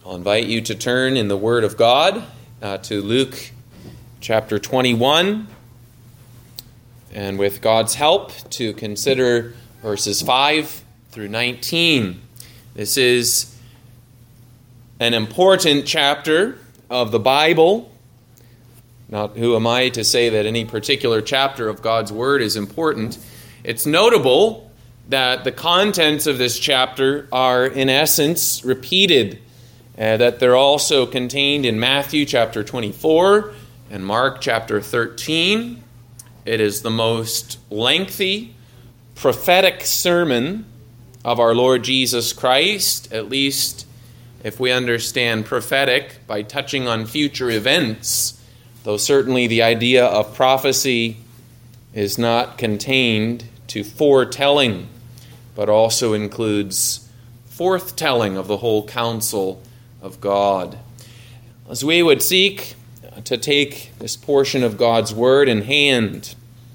I'll invite you to turn in the Word of God to Luke chapter 21, and with God's help to consider verses 5 through 19. This is an important chapter of the Bible. Not who am I to say that any particular chapter of God's Word is important. It's notable that the contents of this chapter are in essence repeated, that they're also contained in Matthew chapter 24 and Mark chapter 13. It is the most lengthy prophetic sermon of our Lord Jesus Christ, at least if we understand prophetic by touching on future events, though certainly the idea of prophecy is not contained to foretelling, but also includes forthtelling of the whole counsel of God. As we would seek to take this portion of God's Word in hand,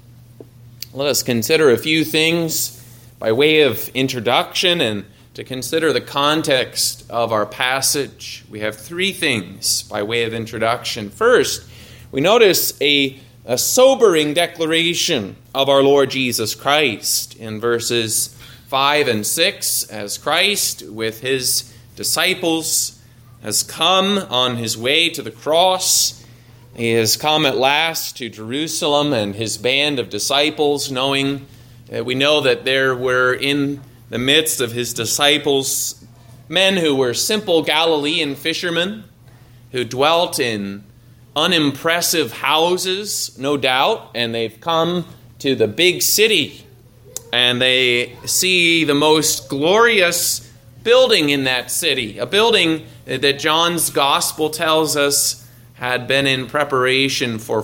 let us consider a few things by way of introduction and to consider the context of our passage. We have three things by way of introduction. First, we notice a sobering declaration of our Lord Jesus Christ in verses 5 and 6, as Christ with his disciples has come on his way to the cross. He has come at last to Jerusalem and his band of disciples, knowing that we know that there were in the midst of his disciples men who were simple Galilean fishermen who dwelt in unimpressive houses, no doubt, and they've come to the big city and they see the most glorious building in that city, a building that John's gospel tells us had been in preparation for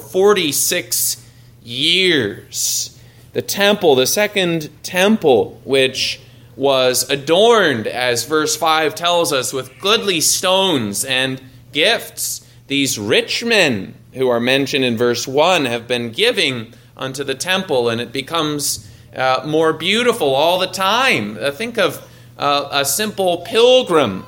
46 years. The temple, the second temple, which was adorned, as verse 5 tells us, with goodly stones and gifts. These rich men who are mentioned in verse 1 have been giving unto the temple, and it becomes more beautiful all the time. Think of a simple pilgrim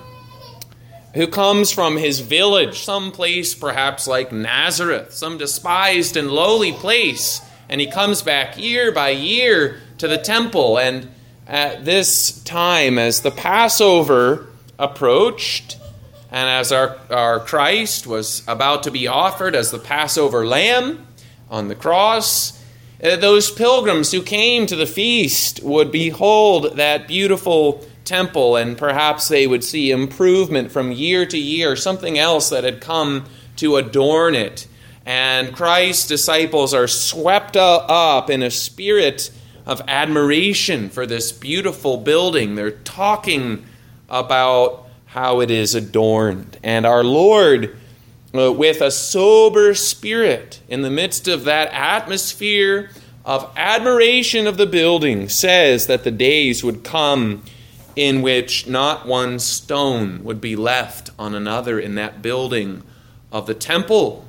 who comes from his village, some place perhaps like Nazareth, some despised and lowly place, and he comes back year by year to the temple. And at this time, as the Passover approached, and as our Christ was about to be offered as the Passover lamb on the cross, those pilgrims who came to the feast would behold that beautiful temple, and perhaps they would see improvement from year to year, something else that had come to adorn it. And Christ's disciples are swept up in a spirit of admiration for this beautiful building. They're talking about how it is adorned. And our Lord, with a sober spirit, in the midst of that atmosphere of admiration of the building, says that the days would come in which not one stone would be left on another in that building of the temple.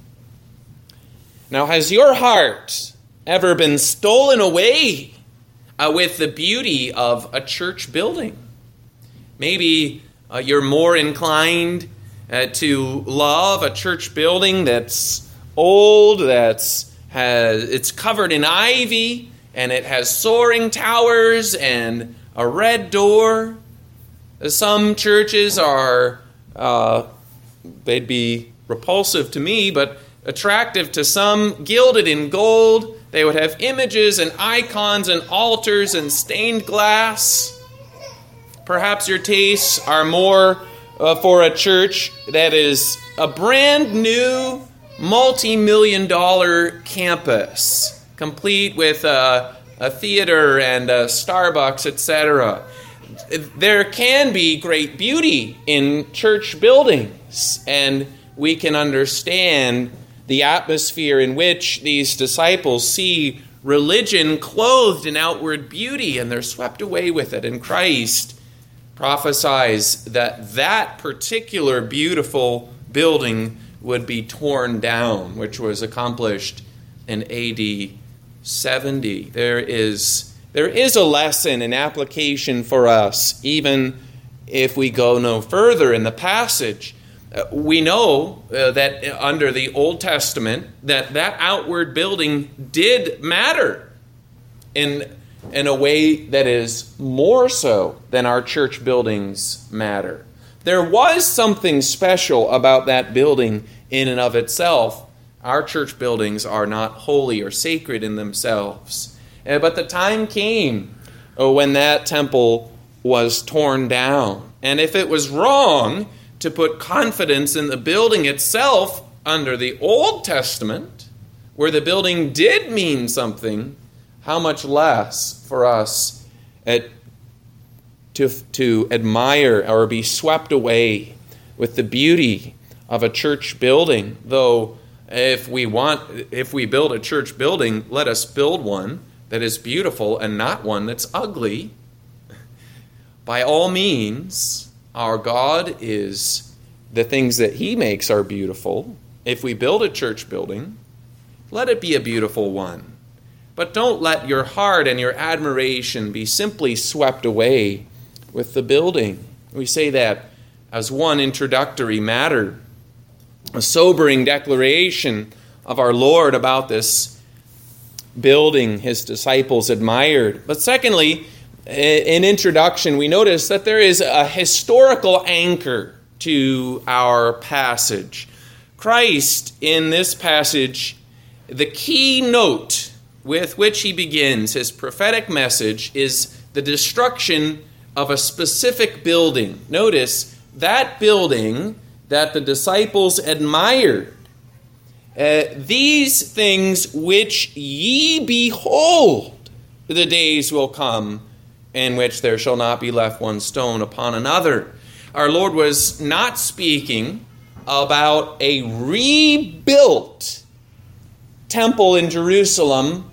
Now, has your heart ever been stolen away with the beauty of a church building? Maybe you're more inclined to love a church building that's old, it's covered in ivy, and it has soaring towers and a red door. Some churches are, they'd be repulsive to me, but attractive to some, gilded in gold. They would have images and icons and altars and stained glass. Perhaps your tastes are more for a church that is a brand new multi-million-dollar campus, complete with a theater and a Starbucks, etc. There can be great beauty in church buildings, and we can understand the atmosphere in which these disciples see religion clothed in outward beauty, and they're swept away with it. And Christ prophesies that that particular beautiful building would be torn down, which was accomplished in AD 70. There is a lesson, an application for us, even if we go no further in the passage, we know that under the Old Testament that outward building did matter in a way that is more so than our church buildings matter. There was something special about that building in and of itself. Our church buildings are not holy or sacred in themselves. But the time came when that temple was torn down. And if it was wrong to put confidence in the building itself under the Old Testament, where the building did mean something, how much less for us to admire or be swept away with the beauty of a church building. Though if we build a church building, let us build one that is beautiful and not one that's ugly. By all means, our God is, the things that he makes are beautiful. If we build a church building, let it be a beautiful one. But don't let your heart and your admiration be simply swept away with the building. We say that as one introductory matter, a sobering declaration of our Lord about this building his disciples admired. But secondly, in introduction, we notice that there is a historical anchor to our passage. Christ, in this passage, the key note with which he begins his prophetic message is the destruction of a specific building. Notice that building that the disciples admired. These things which ye behold, the days will come in which there shall not be left one stone upon another. Our Lord was not speaking about a rebuilt temple in Jerusalem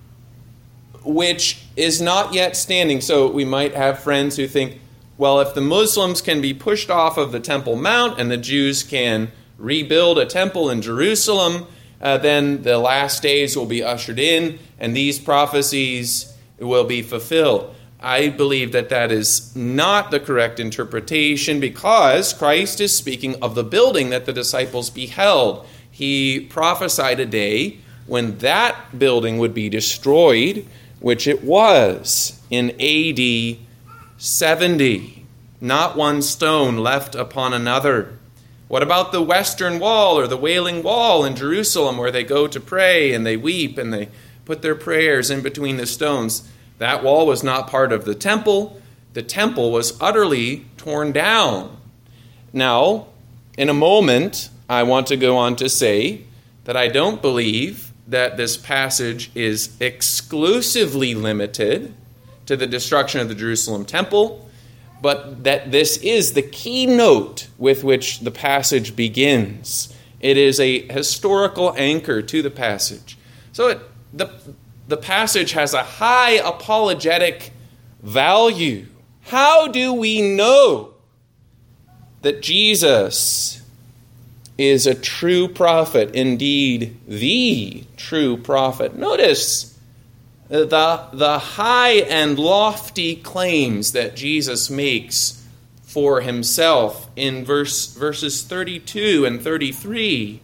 which is not yet standing. So we might have friends who think, well, if the Muslims can be pushed off of the Temple Mount and the Jews can rebuild a temple in Jerusalem, then the last days will be ushered in and these prophecies will be fulfilled. I believe that that is not the correct interpretation, because Christ is speaking of the building that the disciples beheld. He prophesied a day when that building would be destroyed, which it was in AD 70. Not one stone left upon another. What about the Western Wall or the Wailing Wall in Jerusalem, where they go to pray and they weep and they put their prayers in between the stones? That wall was not part of the temple. The temple was utterly torn down. Now, in a moment, I want to go on to say that I don't believe that this passage is exclusively limited to the destruction of the Jerusalem temple, but that this is the keynote with which the passage begins. It is a historical anchor to the passage. So the passage has a high apologetic value. How do we know that Jesus is a true prophet, indeed the true prophet? Notice the high and lofty claims that Jesus makes for himself in verses 32 and 33.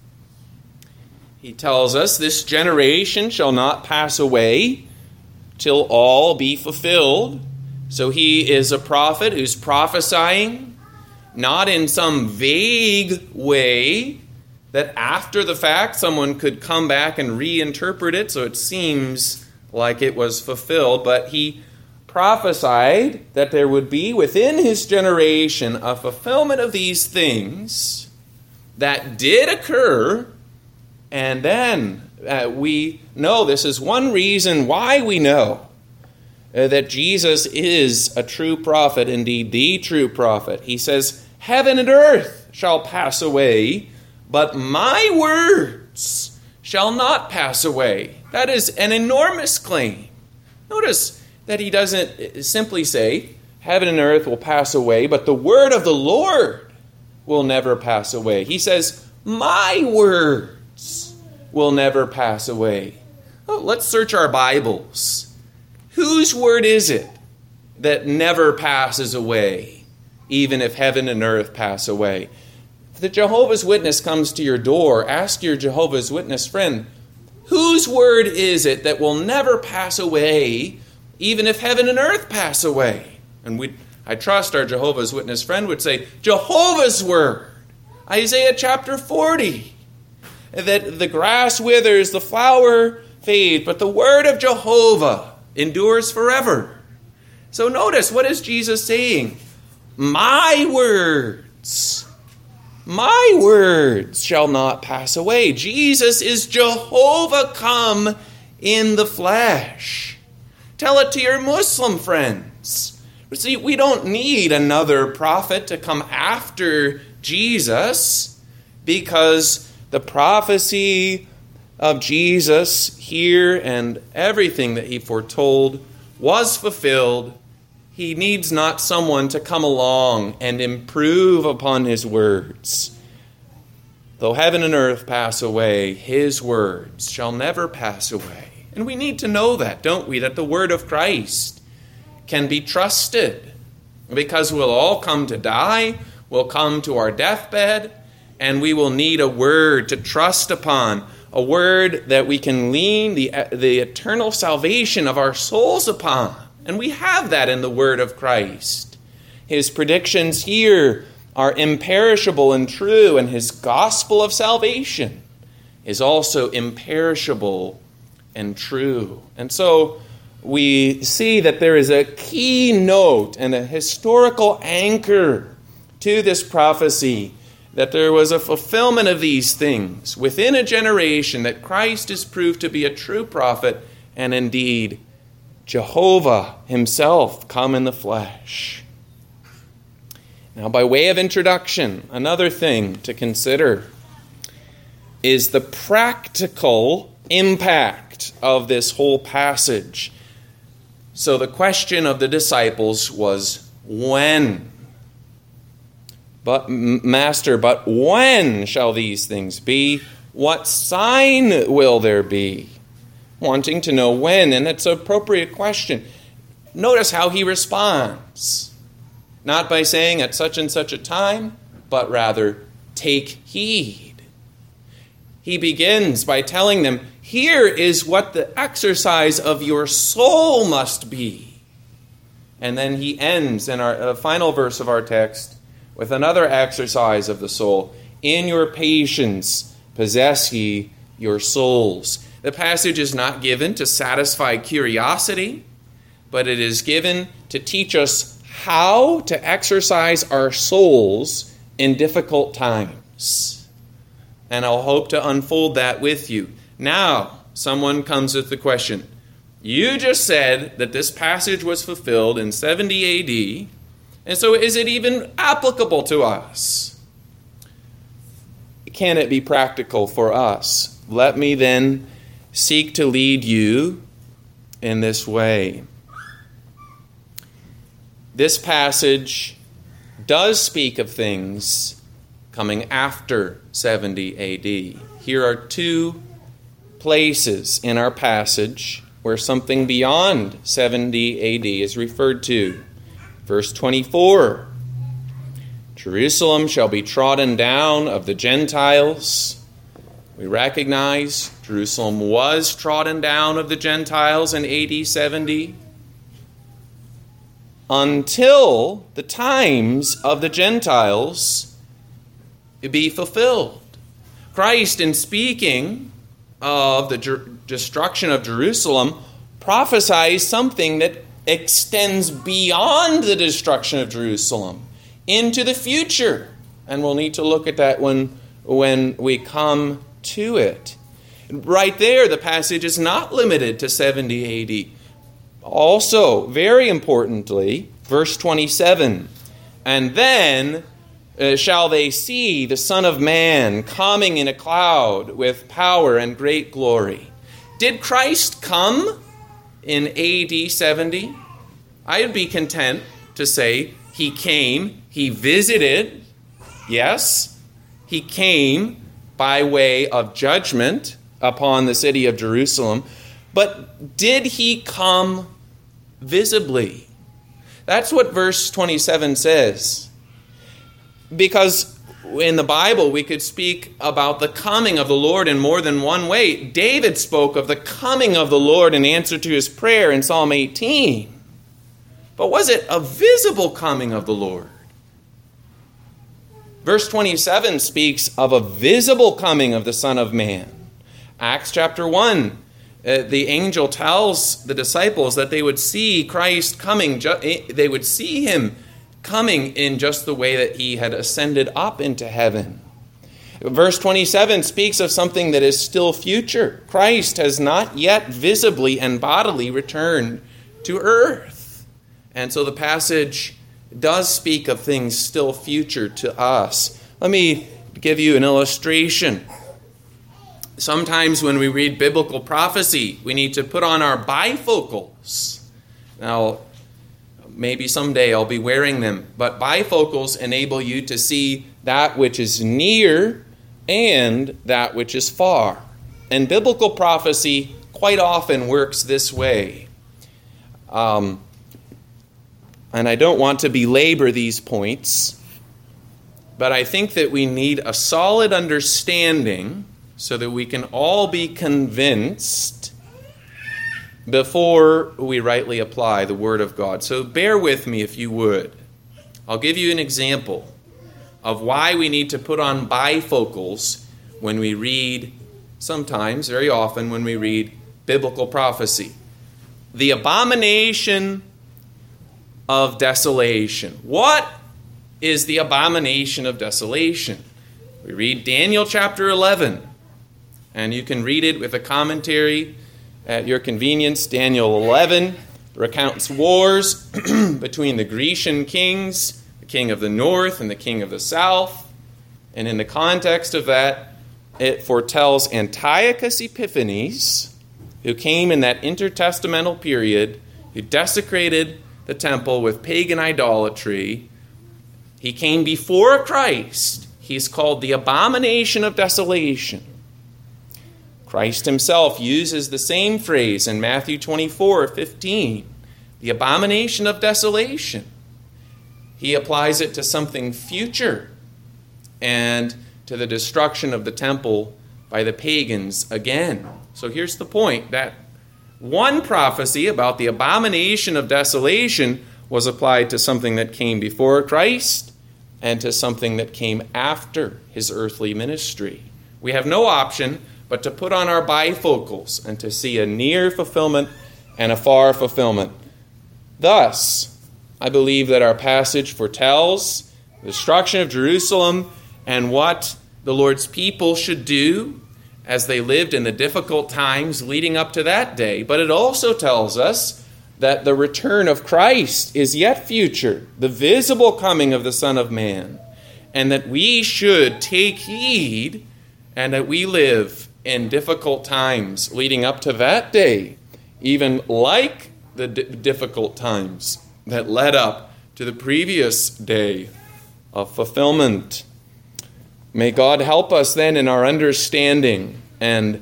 He tells us, this generation shall not pass away till all be fulfilled. So he is a prophet who's prophesying, not in some vague way that after the fact someone could come back and reinterpret it so it seems like it was fulfilled, but he prophesied that there would be within his generation a fulfillment of these things that did occur. And then we know, this is one reason why we know that Jesus is a true prophet, indeed the true prophet. He says, heaven and earth shall pass away, but my words shall not pass away. That is an enormous claim. Notice that he doesn't simply say, heaven and earth will pass away, but the word of the Lord will never pass away. He says, my word will never pass away. Oh, let's search our Bibles. Whose word is it that never passes away? even if heaven and earth pass away. If the Jehovah's Witness comes to your door, ask your Jehovah's Witness friend, whose word is it that will never pass away, even if heaven and earth pass away? And I trust our Jehovah's Witness friend would say, Jehovah's word. Isaiah chapter 40. That the grass withers, the flower fades, but the word of Jehovah endures forever. So notice, what is Jesus saying? My words shall not pass away. Jesus is Jehovah come in the flesh. Tell it to your Muslim friends. See, we don't need another prophet to come after Jesus, because the prophecy of Jesus here and everything that he foretold was fulfilled. He needs not someone to come along and improve upon his words. Though heaven and earth pass away, his words shall never pass away. And we need to know that, don't we? That the word of Christ can be trusted. Because we'll all come to die, we'll come to our deathbed, and we will need a word to trust upon, a word that we can lean the eternal salvation of our souls upon. And we have that in the word of Christ. His predictions here are imperishable and true, and his gospel of salvation is also imperishable and true. And so we see that there is a key note and a historical anchor to this prophecy, that there was a fulfillment of these things within a generation, that Christ is proved to be a true prophet and indeed Jehovah himself come in the flesh. Now, by way of introduction, another thing to consider is the practical impact of this whole passage. So the question of the disciples was, when? Master, but when shall these things be? What sign will there be? Wanting to know when, and it's an appropriate question. Notice how he responds. Not by saying at such and such a time, but rather, take heed. He begins by telling them, here is what the exercise of your soul must be. And then he ends in our final verse of our text with another exercise of the soul. In your patience possess ye your souls. The passage is not given to satisfy curiosity, but it is given to teach us how to exercise our souls in difficult times. And I'll hope to unfold that with you. Now, someone comes with the question, you just said that this passage was fulfilled in 70 A.D., and so is it even applicable to us? Can it be practical for us? Let me then seek to lead you in this way. This passage does speak of things coming after 70 A.D. Here are two places in our passage where something beyond 70 A.D. is referred to. Verse 24, Jerusalem shall be trodden down of the Gentiles. We recognize Jerusalem was trodden down of the Gentiles in AD 70 until the times of the Gentiles be fulfilled. Christ, in speaking of the destruction of Jerusalem, prophesies something that extends beyond the destruction of Jerusalem into the future. And we'll need to look at that when we come to it. Right there, the passage is not limited to 70 AD. Also, very importantly, verse 27, and then shall they see the Son of Man coming in a cloud with power and great glory. Did Christ come in AD 70? I'd be content to say he came, he visited. Yes, he came by way of judgment upon the city of Jerusalem. But did he come visibly? That's what verse 27 says. Because in the Bible, we could speak about the coming of the Lord in more than one way. David spoke of the coming of the Lord in answer to his prayer in Psalm 18. But was it a visible coming of the Lord? Verse 27 speaks of a visible coming of the Son of Man. Acts chapter 1, the angel tells the disciples that they would see Christ coming. They would see him coming in just the way that he had ascended up into heaven. Verse 27 speaks of something that is still future. Christ has not yet visibly and bodily returned to earth. And so the passage does speak of things still future to us. Let me give you an illustration. Sometimes when we read biblical prophecy, we need to put on our bifocals. Now, maybe someday I'll be wearing them, but bifocals enable you to see that which is near and that which is far. And biblical prophecy quite often works this way. And I don't want to belabor these points, but I think that we need a solid understanding so that we can all be convinced before we rightly apply the Word of God. So bear with me if you would. I'll give you an example of why we need to put on bifocals when we read, sometimes, very often, when we read biblical prophecy. The abomination of desolation. What is the abomination of desolation? We read Daniel chapter 11, and you can read it with a commentary at your convenience. Daniel 11 recounts wars between the Grecian kings, the king of the north and the king of the south. And in the context of that, it foretells Antiochus Epiphanes, who came in that intertestamental period, who desecrated the temple with pagan idolatry. He came before Christ. He's called the abomination of desolation. Christ himself uses the same phrase in Matthew 24:15, the abomination of desolation. He applies it to something future and to the destruction of the temple by the pagans again. So here's the point, that one prophecy about the abomination of desolation was applied to something that came before Christ and to something that came after his earthly ministry. We have no option but to put on our bifocals and to see a near fulfillment and a far fulfillment. Thus, I believe that our passage foretells the destruction of Jerusalem and what the Lord's people should do as they lived in the difficult times leading up to that day. But it also tells us that the return of Christ is yet future, the visible coming of the Son of Man, and that we should take heed and that we live in difficult times leading up to that day, even like the difficult times that led up to the previous day of fulfillment. May God help us then in our understanding, and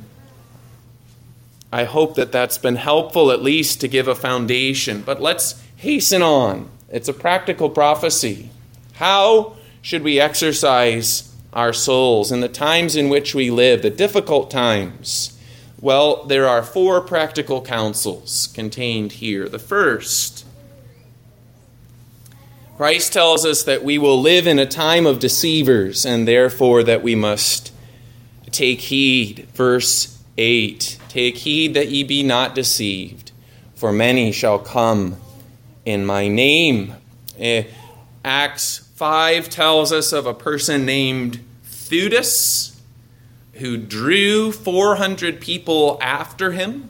I hope that that's been helpful at least to give a foundation. But let's hasten on. It's a practical prophecy. How should we exercise our souls in the times in which we live, the difficult times? Well, there are 4 practical counsels contained here. The first, Christ tells us that we will live in a time of deceivers, and therefore that we must take heed. Verse 8, take heed that ye be not deceived, for many shall come in my name. Acts 5 tells us of a person named Theudas who drew 400 people after him.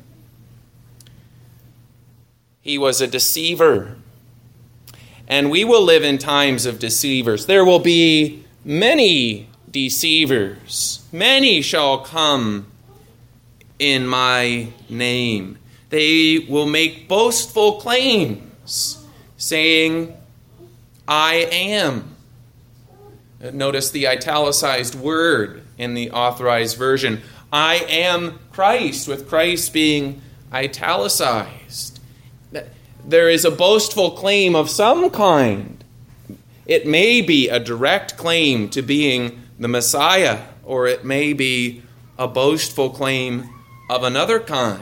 He was a deceiver. And we will live in times of deceivers. There will be many deceivers. Many shall come in my name. They will make boastful claims, saying, I am. Notice the italicized word in the Authorized Version. I am Christ, with Christ being italicized. There is a boastful claim of some kind. It may be a direct claim to being the Messiah, or it may be a boastful claim of another kind.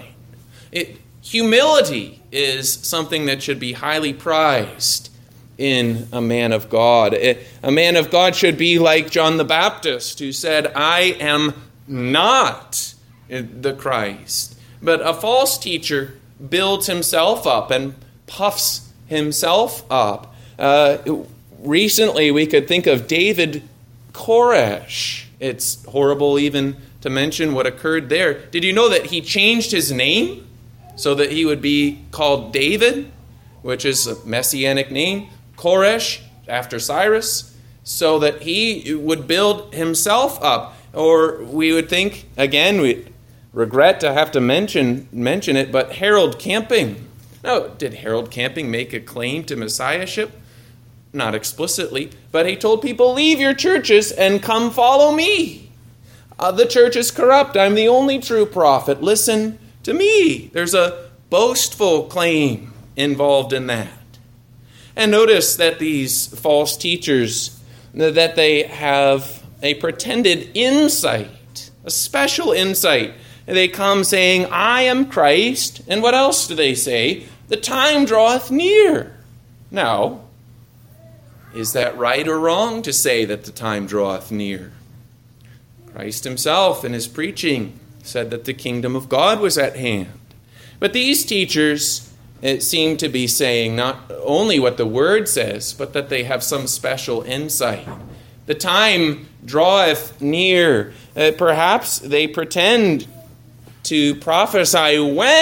Humility is something that should be highly prized in a man of God. A man of God should be like John the Baptist, who said, "I am not the Christ." But a false teacher builds himself up and puffs himself up. Recently, we could think of David Koresh. It's horrible even to mention what occurred there. Did you know that he changed his name so that he would be called David, which is a messianic name, Koresh, after Cyrus, so that he would build himself up? Or we would think, again, we regret to have to mention it, but Harold Camping. Now, did Harold Camping make a claim to messiahship? Not explicitly, but he told people, "Leave your churches and come follow me. The church is corrupt. I'm the only true prophet. Listen to me." There's a boastful claim involved in that. And notice that these false teachers, that they have a pretended insight, a special insight. They come saying, "I am Christ." And what else do they say? "The time draweth near." Now, is that right or wrong to say that the time draweth near? Christ himself in his preaching said that the kingdom of God was at hand. But these teachers seem to be saying not only what the word says, but that they have some special insight. The time draweth near. Perhaps they pretend to prophesy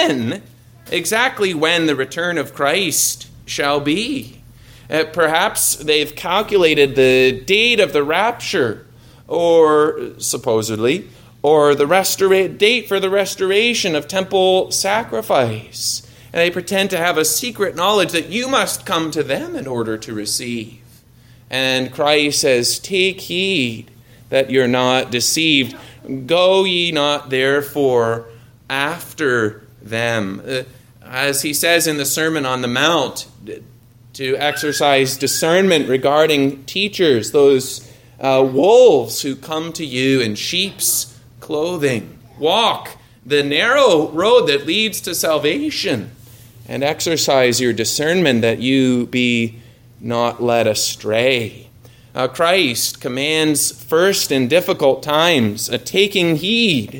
exactly when the return of Christ shall be. Perhaps they've calculated the date of the rapture, or supposedly, or the date for the restoration of temple sacrifice. And they pretend to have a secret knowledge that you must come to them in order to receive. And Christ says, "Take heed that you're not deceived. Go ye not therefore after them." As he says in the Sermon on the Mount, to exercise discernment regarding teachers, those wolves who come to you in sheep's clothing. Walk the narrow road that leads to salvation, and exercise your discernment that you be not led astray. Christ commands first in difficult times a taking heed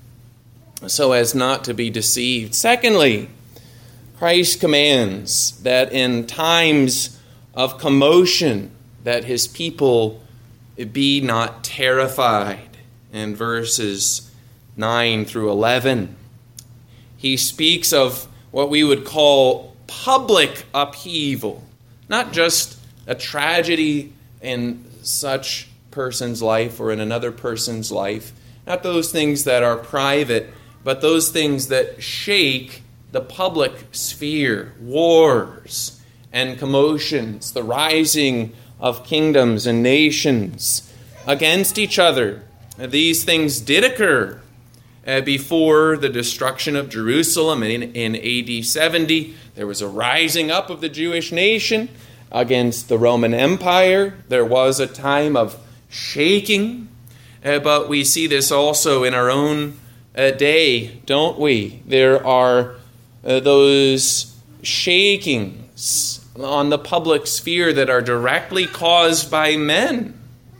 so as not to be deceived. Secondly, Christ commands that in times of commotion that his people be not terrified. In verses 9 through 11, he speaks of what we would call public upheaval, not just a tragedy in such person's life or in another person's life, not those things that are private, but those things that shake the public sphere, wars and commotions, the rising of kingdoms and nations against each other. These things did occur before the destruction of Jerusalem in AD 70. There was a rising up of the Jewish nation against the Roman Empire. There was a time of shaking, but we see this also in our own day, don't we? There are those shakings on the public sphere that are directly caused by men.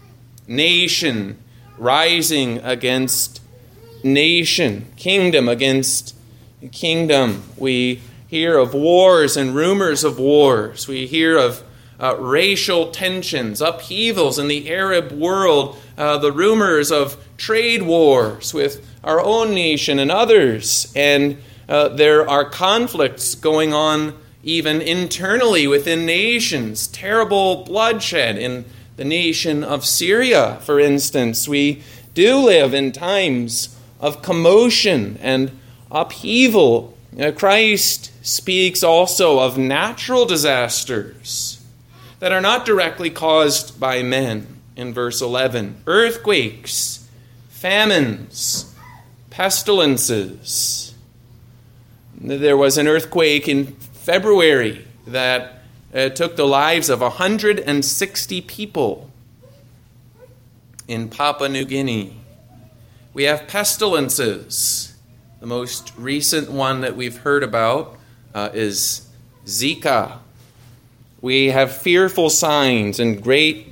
Nation rising against nation, kingdom against kingdom. We hear of wars and rumors of wars. We hear of racial tensions, upheavals in the Arab world, the rumors of trade wars with our own nation and others. And there are conflicts going on even internally within nations, terrible bloodshed in the nation of Syria, for instance. We do live in times of commotion and upheaval. Christ speaks also of natural disasters that are not directly caused by men. In verse 11, earthquakes, famines, pestilences. There was an earthquake in February that took the lives of 160 people in Papua New Guinea. We have pestilences. The most recent one that we've heard about is Zika. We have fearful sights and great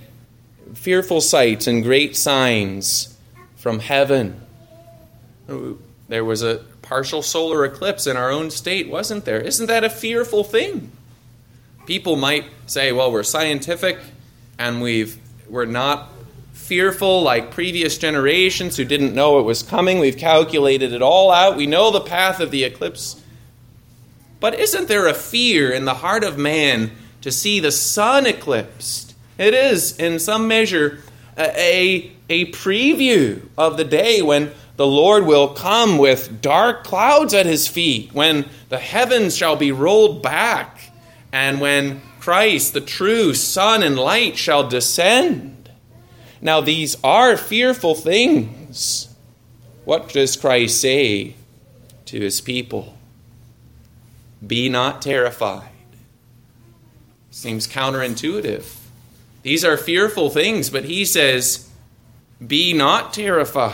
signs from heaven. There was a partial solar eclipse in our own state, wasn't there? Isn't that a fearful thing? People might say, well, we're scientific and we're not fearful like previous generations who didn't know it was coming. We've calculated it all out. We know the path of the eclipse. But isn't there a fear in the heart of man to see the sun eclipsed? It is, in some measure, a preview of the day when the Lord will come with dark clouds at his feet, when the heavens shall be rolled back, and when Christ, the true sun and light, shall descend. Now, these are fearful things. What does Christ say to his people? Be not terrified. Seems counterintuitive. These are fearful things, but he says, be not terrified.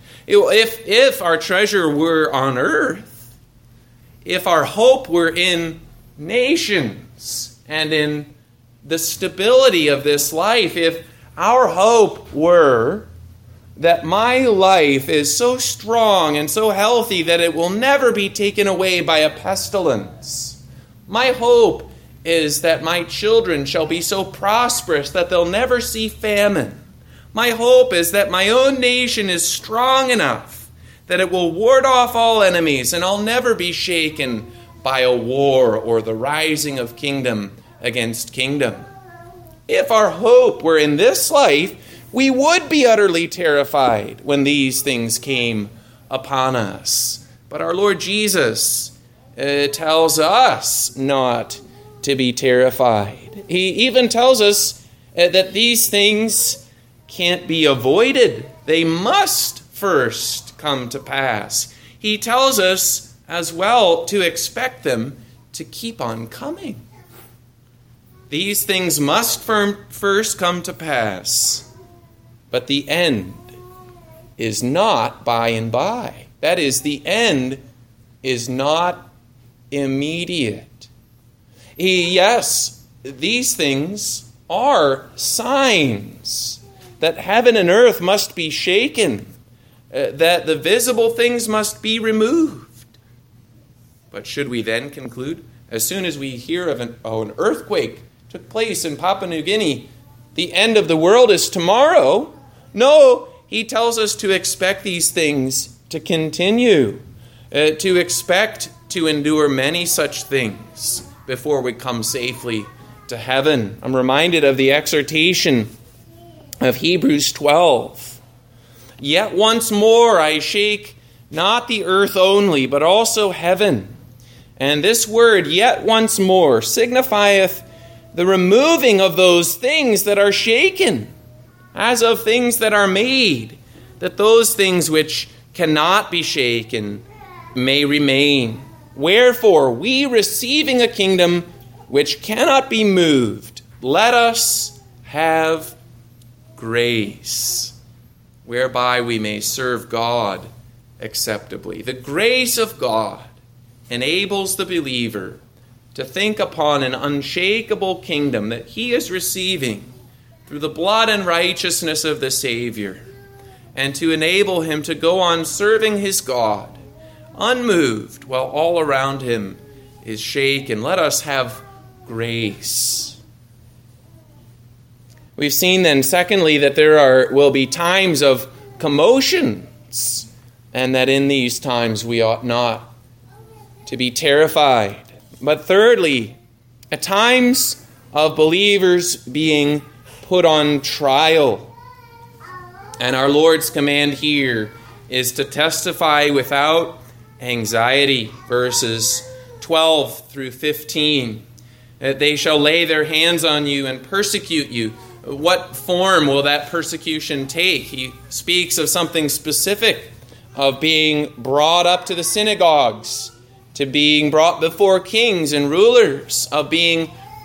If our treasure were on earth, if our hope were in nations and in the stability of this life, if our hope were that my life is so strong and so healthy that it will never be taken away by a pestilence, my hope is that my children shall be so prosperous that they'll never see famine. My hope is that my own nation is strong enough that it will ward off all enemies and I'll never be shaken by a war or the rising of kingdom against kingdom. If our hope were in this life, we would be utterly terrified when these things came upon us. But our Lord Jesus tells us not to be terrified. He even tells us that these things can't be avoided. They must first come to pass. He tells us as well to expect them to keep on coming. These things must first come to pass, but the end is not by and by. That is, the end is not immediate. Yes, these things are signs that heaven and earth must be shaken, that the visible things must be removed. But should we then conclude, as soon as we hear of an earthquake took place in Papua New Guinea, the end of the world is tomorrow? No, he tells us to expect these things to continue, to expect to endure many such things before we come safely to heaven. I'm reminded of the exhortation of Hebrews 12. Yet once more I shake not the earth only, but also heaven. And this word, yet once more, signifieth the removing of those things that are shaken, as of things that are made, that those things which cannot be shaken may remain. Wherefore, we receiving a kingdom which cannot be moved, let us have grace, whereby we may serve God acceptably. The grace of God enables the believer to think upon an unshakable kingdom that he is receiving through the blood and righteousness of the Savior, and to enable him to go on serving his God unmoved while all around him is shaken. Let us have grace. We've seen then, secondly, that there will be times of commotions, and that in these times we ought not to be terrified. But thirdly, at times of believers being put on trial. And our Lord's command here is to testify without anxiety. Verses 12 through 15. They shall lay their hands on you and persecute you. What form will that persecution take? He speaks of something specific, of being brought up to the synagogues, to being brought before kings and rulers, of being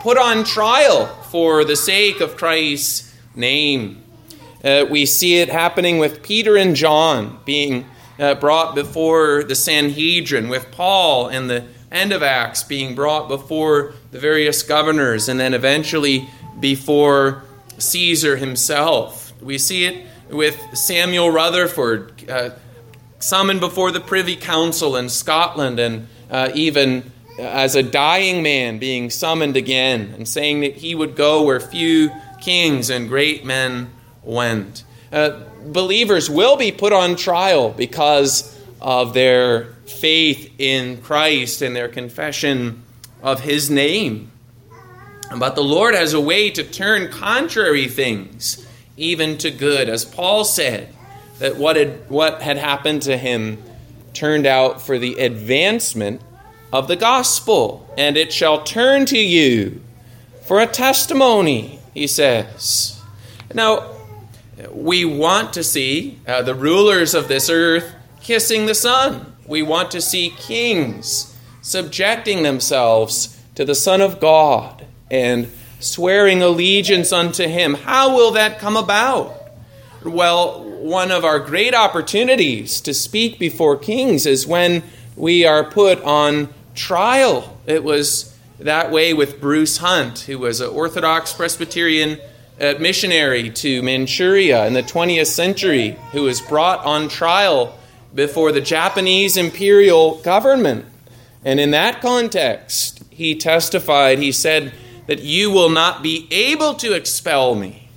put on trial for the sake of Christ's name. We see it happening with Peter and John being brought before the Sanhedrin, with Paul in the end of Acts being brought before the various governors, and then eventually before Caesar himself. We see it with Samuel Rutherford, summoned before the Privy Council in Scotland, and even as a dying man being summoned again and saying that he would go where few kings and great men went. Believers will be put on trial because of their faith in Christ and their confession of his name. But the Lord has a way to turn contrary things even to good. As Paul said, that what had happened to him turned out for the advancement of the gospel. And it shall turn to you for a testimony, he says. Now, we want to see the rulers of this earth kissing the Son. We want to see kings subjecting themselves to the Son of God and swearing allegiance unto him. How will that come about? Well, one of our great opportunities to speak before kings is when we are put on trial. It was that way with Bruce Hunt, who was an Orthodox Presbyterian missionary to Manchuria in the 20th century, who was brought on trial before the Japanese imperial government. And in that context, he testified, he said that you will not be able to expel me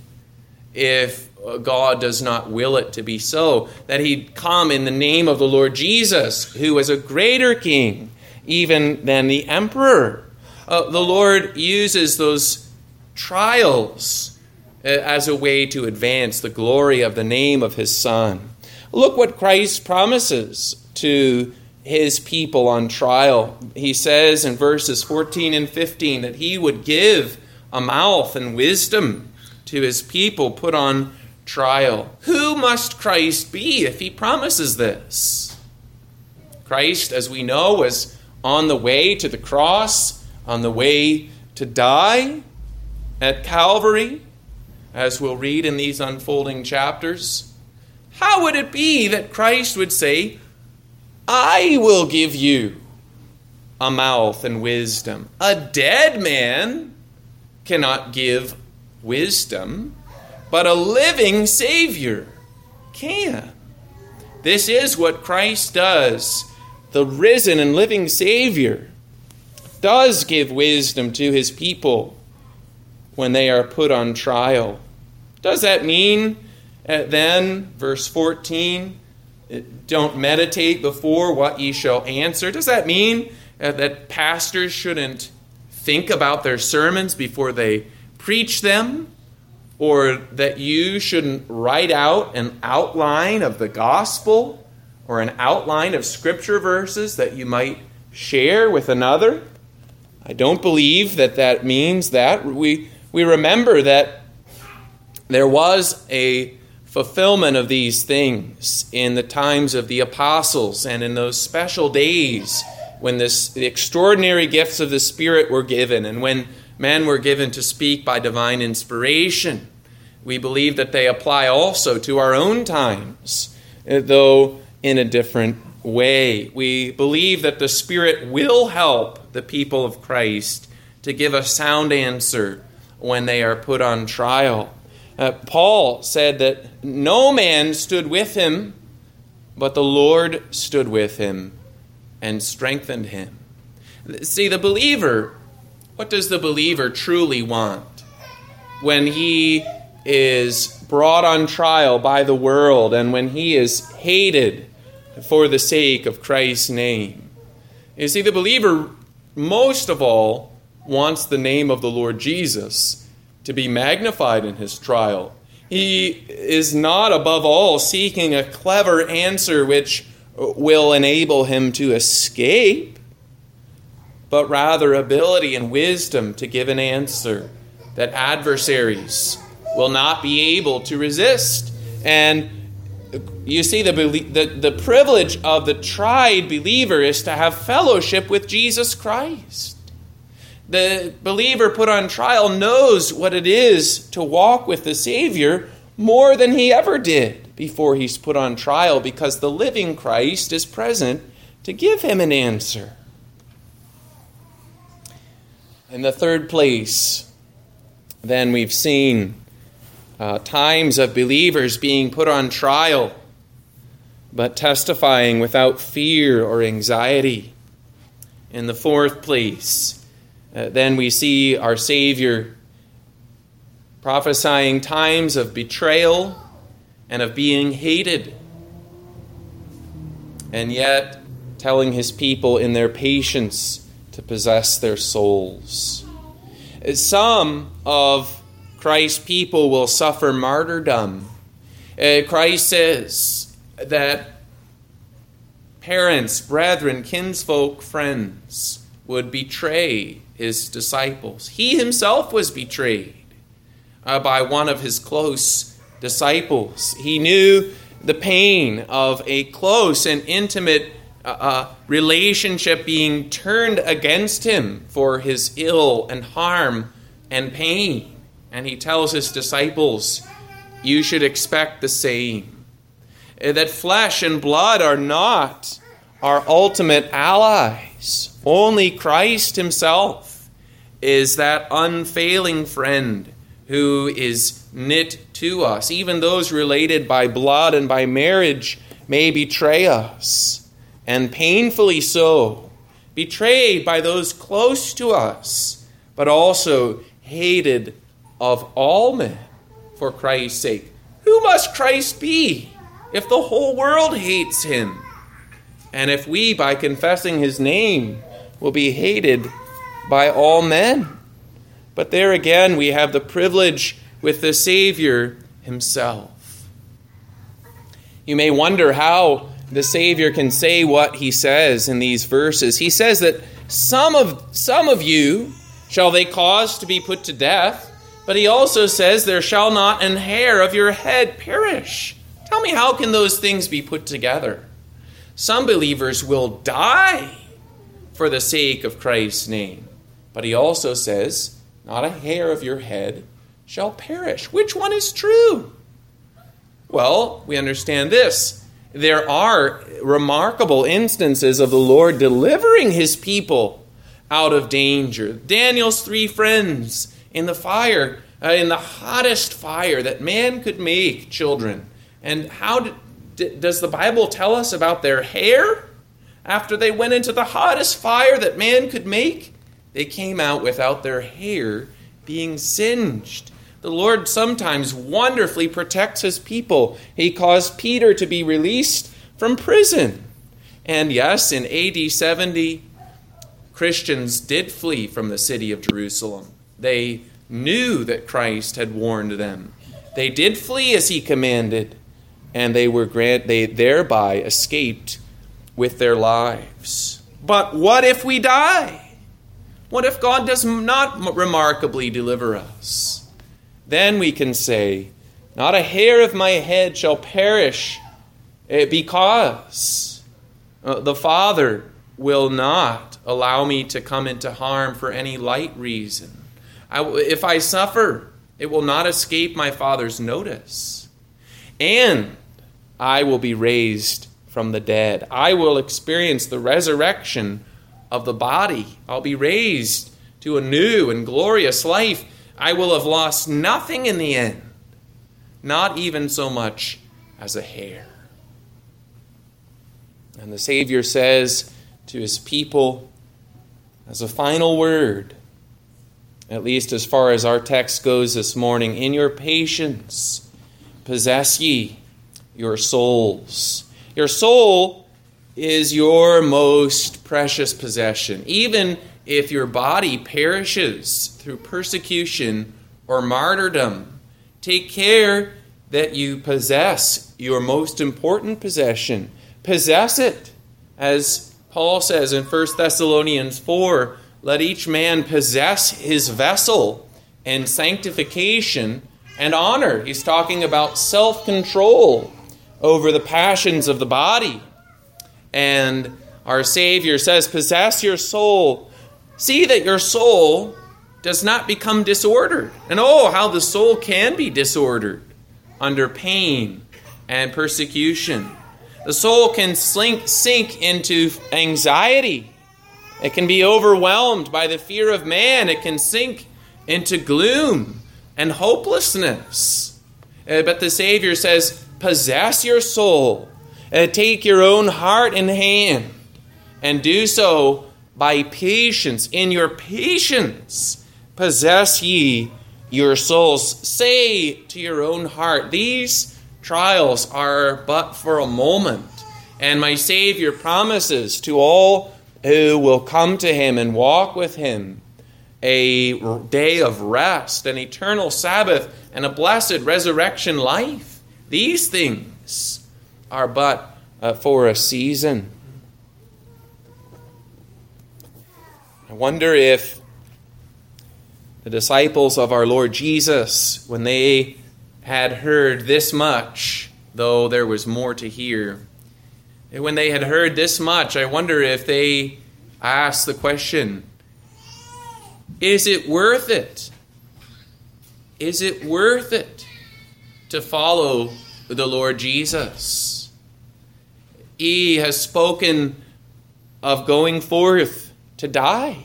if God does not will it to be so. That he'd come in the name of the Lord Jesus, who was a greater king even than the emperor. The Lord uses those trials as a way to advance the glory of the name of his Son. Look what Christ promises to his people on trial. He says in verses 14 and 15 that he would give a mouth and wisdom to his people put on trial. Who must Christ be if he promises this? Christ, as we know, was on the way to the cross, on the way to die at Calvary, as we'll read in these unfolding chapters. How would it be that Christ would say, I will give you a mouth and wisdom? A dead man cannot give wisdom, but a living Savior can. This is what Christ does. The risen and living Savior does give wisdom to his people when they are put on trial. Does that mean then, verse 14, don't meditate before what ye shall answer? Does that mean that pastors shouldn't think about their sermons before they preach them? Or that you shouldn't write out an outline of the gospel or an outline of scripture verses that you might share with another? I don't believe that means that. We remember that there was a fulfillment of these things in the times of the apostles and in those special days when the extraordinary gifts of the Spirit were given and when men were given to speak by divine inspiration. We believe that they apply also to our own times, though in a different way. We believe that the Spirit will help the people of Christ to give a sound answer when they are put on trial. Paul said that no man stood with him, but the Lord stood with him and strengthened him. See, the believer, what does the believer truly want when he is brought on trial by the world and when he is hated for the sake of Christ's name? You see, the believer most of all wants the name of the Lord Jesus to be magnified in his trial. He is not above all seeking a clever answer which will enable him to escape, but rather ability and wisdom to give an answer that adversaries will not be able to resist. And you see, the privilege of the tried believer is to have fellowship with Jesus Christ. The believer put on trial knows what it is to walk with the Savior more than he ever did before he's put on trial, because the living Christ is present to give him an answer. In the third place, then we've seen times of believers being put on trial, but testifying without fear or anxiety. In the fourth place, then we see our Savior prophesying times of betrayal and of being hated, and yet telling his people in their patience to possess their souls. Some of Christ's people will suffer martyrdom. Christ says that parents, brethren, kinsfolk, friends would betray his disciples. He himself was betrayed by one of his close disciples. He knew the pain of a close and intimate relationship being turned against him for his ill and harm and pain. And he tells his disciples, you should expect the same. That flesh and blood are not our ultimate allies. Only Christ himself is that unfailing friend who is knit to us. Even those related by blood and by marriage may betray us, and painfully so, betrayed by those close to us, but also hated of all men for Christ's sake. Who must Christ be if the whole world hates him? And if we, by confessing his name, will be hated by all men? But there again, we have the privilege with the Savior himself. You may wonder how the Savior can say what he says in these verses. He says that some of you shall they cause to be put to death, but he also says, there shall not an hair of your head perish. Tell me, how can those things be put together? Some believers will die for the sake of Christ's name. But he also says, not a hair of your head shall perish. Which one is true? Well, we understand this. There are remarkable instances of the Lord delivering his people out of danger. Daniel's 3 friends in the fire, in the hottest fire that man could make, children. And how does the Bible tell us about their hair? After they went into the hottest fire that man could make, they came out without their hair being singed. The Lord sometimes wonderfully protects his people. He caused Peter to be released from prison. And yes, in AD 70, Christians did flee from the city of Jerusalem. They knew that Christ had warned them. They did flee as he commanded, and they thereby escaped with their lives. But what if we die? What if God does not remarkably deliver us? Then we can say, not a hair of my head shall perish, because the Father will not allow me to come into harm for any light reason. If I suffer, it will not escape my Father's notice. And I will be raised from the dead. I will experience the resurrection of the body. I'll be raised to a new and glorious life. I will have lost nothing in the end, not even so much as a hair. And the Savior says to his people, as a final word, at least as far as our text goes this morning, in your patience, possess ye your souls. Your soul is your most precious possession. Even if your body perishes through persecution or martyrdom, take care that you possess your most important possession. Possess it. As Paul says in 1 Thessalonians 4, let each man possess his vessel in sanctification and honor. He's talking about self-control over the passions of the body. And our Savior says, possess your soul See that your soul does not become disordered. And oh, how the soul can be disordered under pain and persecution. The soul can sink into anxiety. It can be overwhelmed by the fear of man. It can sink into gloom and hopelessness. But the Savior says, possess your soul. Take your own heart in hand and do so by patience. In your patience, possess ye your souls. Say to your own heart, these trials are but for a moment. And my Savior promises to all who will come to him and walk with him a day of rest, an eternal Sabbath, and a blessed resurrection life. These things are but for a season. I wonder if the disciples of our Lord Jesus, when they had heard this much, though there was more to hear, when they had heard this much, I wonder if they asked the question, is it worth it? Is it worth it to follow the Lord Jesus? He has spoken of going forth to die.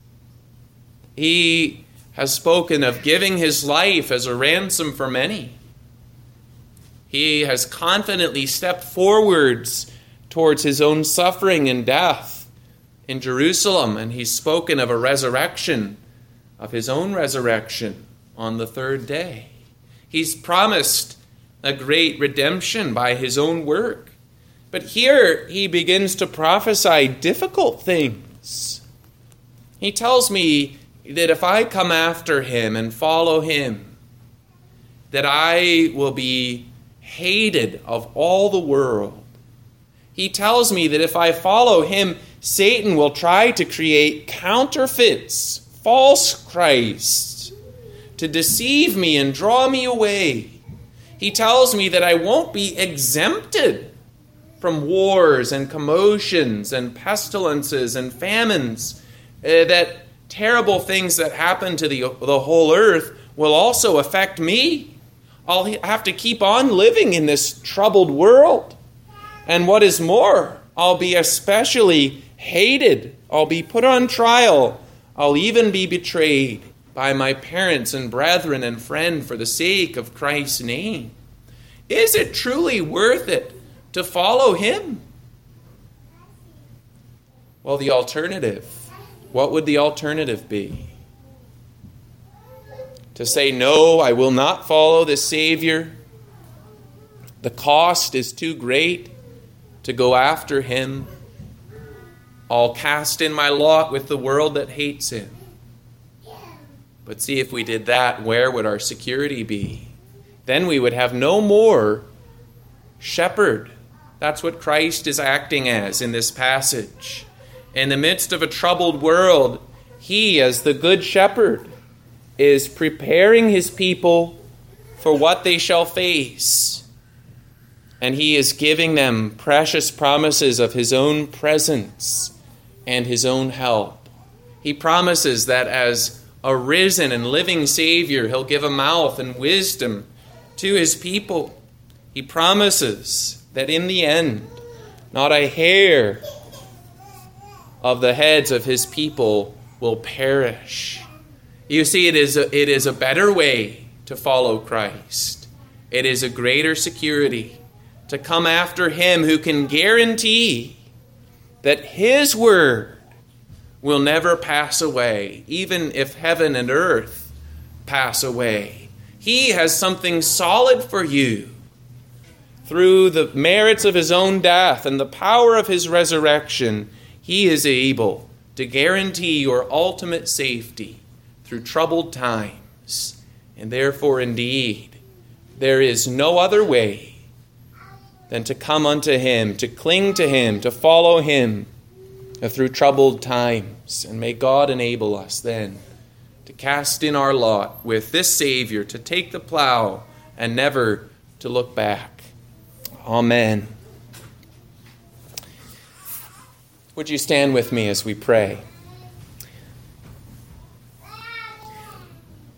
He has spoken of giving his life as a ransom for many. He has confidently stepped forwards towards his own suffering and death in Jerusalem, and he's spoken of a resurrection, of his own resurrection on the third day. He's promised a great redemption by his own work. But here he begins to prophesy difficult things. He tells me that if I come after him and follow him, that I will be hated of all the world. He tells me that if I follow him, Satan will try to create counterfeits, false Christs, to deceive me and draw me away. He tells me that I won't be exempted from wars and commotions and pestilences and famines, that terrible things that happen to the whole earth will also affect me. I'll have to keep on living in this troubled world. And what is more, I'll be especially hated. I'll be put on trial. I'll even be betrayed by my parents and brethren and friend for the sake of Christ's name. Is it truly worth it to follow him? Well, the alternative. What would the alternative be? To say, no, I will not follow the Savior. The cost is too great to go after him. I'll cast in my lot with the world that hates him. But see, if we did that, where would our security be? Then we would have no more shepherd. That's what Christ is acting as in this passage. In the midst of a troubled world, he, as the good shepherd, is preparing his people for what they shall face. And he is giving them precious promises of his own presence and his own help. He promises that as a risen and living Savior, he'll give a mouth and wisdom to his people. He promises that in the end, not a hair of the heads of his people will perish. You see, it is a better way to follow Christ. It is a greater security to come after him who can guarantee that his word will never pass away, even if heaven and earth pass away. He has something solid for you. Through the merits of his own death and the power of his resurrection, he is able to guarantee your ultimate safety through troubled times. And therefore, indeed, there is no other way than to come unto him, to cling to him, to follow him through troubled times. And may God enable us then to cast in our lot with this Savior, to take the plow and never to look back. Amen. Would you stand with me as we pray?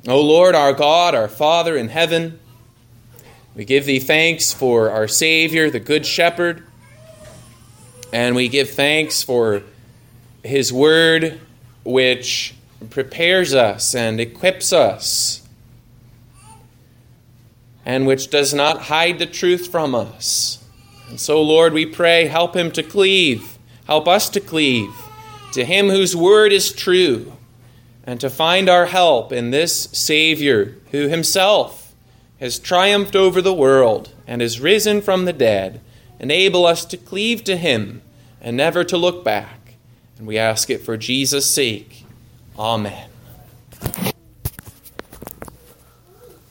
O Lord, our God, our Father in heaven, we give thee thanks for our Savior, the Good Shepherd, and we give thanks for his word, which prepares us and equips us, and which does not hide the truth from us. And so, Lord, we pray, help us to cleave to him whose word is true, and to find our help in this Savior who himself has triumphed over the world and is risen from the dead. Enable us to cleave to him and never to look back. And we ask it for Jesus' sake. Amen.